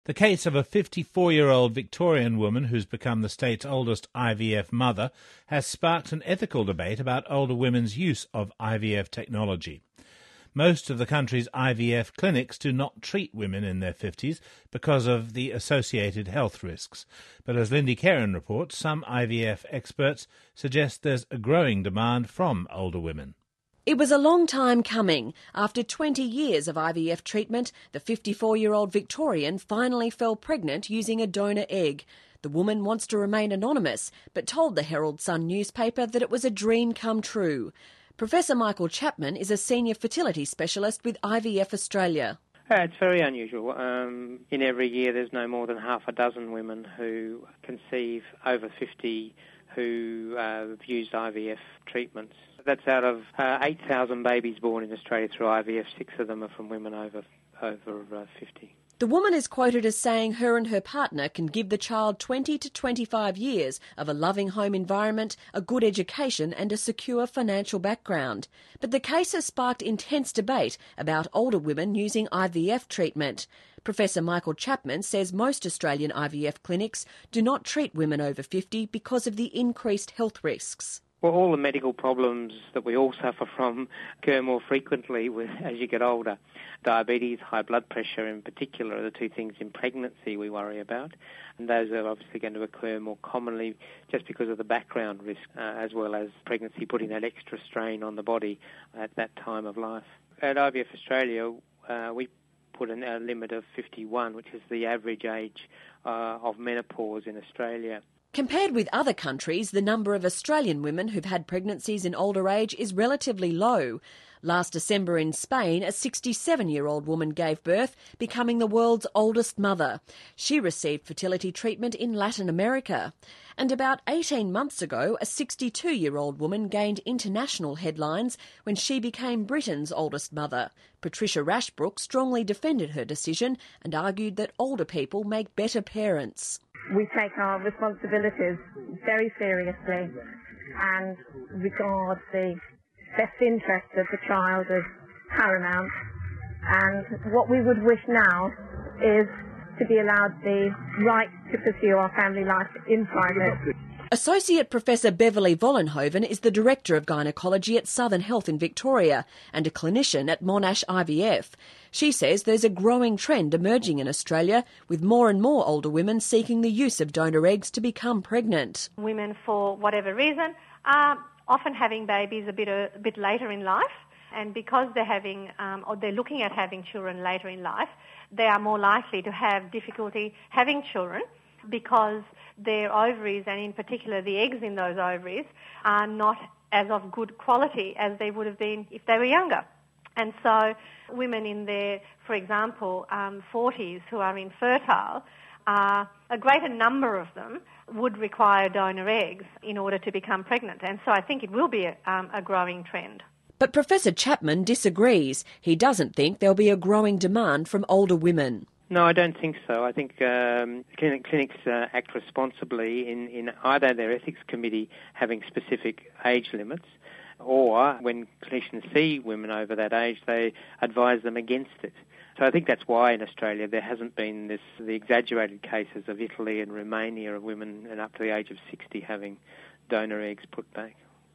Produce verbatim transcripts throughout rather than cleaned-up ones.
The case of a fifty-four-year-old Victorian woman who's become the state's oldest I V F mother has sparked an ethical debate about older women's use of I V F technology. Most of the country's I V F clinics do not treat women in their fifties because of the associated health risks. But as Lindy Kerrin reports, some I V F experts suggest there's a growing demand from older women. It was a long time coming. After twenty years of I V F treatment, the fifty-four-year-old Victorian finally fell pregnant using a donor egg. The woman wants to remain anonymous, but told the Herald Sun newspaper that it was a dream come true. Professor Michael Chapman is a senior fertility specialist with I V F Australia. Uh, it's very unusual. Um, in every year there's no more than half a dozen women who conceive over fifty who uh, have used I V F treatments. That's out of uh, eight thousand babies born in Australia through I V F, six of them are from women over, over uh, fifty. The woman is quoted as saying her and her partner can give the child twenty to twenty-five years of a loving home environment, a good education and a secure financial background. But the case has sparked intense debate about older women using I V F treatment. Professor Michael Chapman says most Australian I V F clinics do not treat women over fifty because of the increased health risks. Well, all the medical problems that we all suffer from occur more frequently with, as you get older. Diabetes, high blood pressure in particular are the two things in pregnancy we worry about. And those are obviously going to occur more commonly just because of the background risk, uh, as well as pregnancy putting that extra strain on the body at that time of life. At I V F Australia, uh, we put an, a limit of fifty-one, which is the average age uh, of menopause in Australia. Compared with other countries, the number of Australian women who've had pregnancies in older age is relatively low. Last December in Spain, a sixty-seven-year-old woman gave birth, becoming the world's oldest mother. She received fertility treatment in Latin America. And about eighteen months ago, a sixty-two-year-old woman gained international headlines when she became Britain's oldest mother. Patricia Rashbrook strongly defended her decision and argued that older people make better parents. We take our responsibilities very seriously and regard the best interest of the child as paramount. And what we would wish now is to be allowed the right to pursue our family life in private. Associate Professor Beverly Vollenhoven is the Director of Gynaecology at Southern Health in Victoria and a clinician at Monash I V F. She says there's a growing trend emerging in Australia with more and more older women seeking the use of donor eggs to become pregnant. Women, for whatever reason, are often having babies a bit a, a bit later in life, and because they're having um, or they're looking at having children later in life, they are more likely to have difficulty having children because their ovaries, and in particular the eggs in those ovaries, are not as of good quality as they would have been if they were younger. And so women in their, for example, um, forties who are infertile, uh, a greater number of them would require donor eggs in order to become pregnant. And so I think it will be a, um, a growing trend. But Professor Chapman disagrees. He doesn't think there'll be a growing demand from older women. No, I don't think so. I think um, clinic, clinics uh, act responsibly in, in either their ethics committee having specific age limits, or when clinicians see women over that age, they advise them against it. So I think that's why in Australia there hasn't been this the exaggerated cases of Italy and Romania of women and up to the age of sixty having donor eggs put back.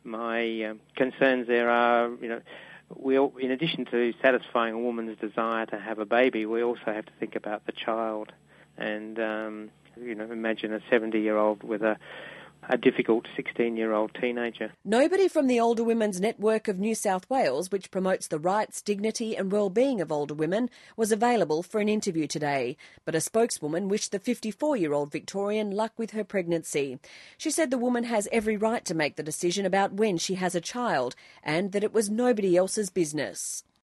My um, concerns there are, you know, we, in addition to satisfying a woman's desire to have a baby, we also have to think about the child. And, um, you know, imagine a seventy-year-old with a, a difficult sixteen-year-old teenager. Nobody from the Older Women's Network of New South Wales, which promotes the rights, dignity and well-being of older women, was available for an interview today. But a spokeswoman wished the fifty-four-year-old Victorian luck with her pregnancy. She said the woman has every right to make the decision about when she has a child and that it was nobody else's business.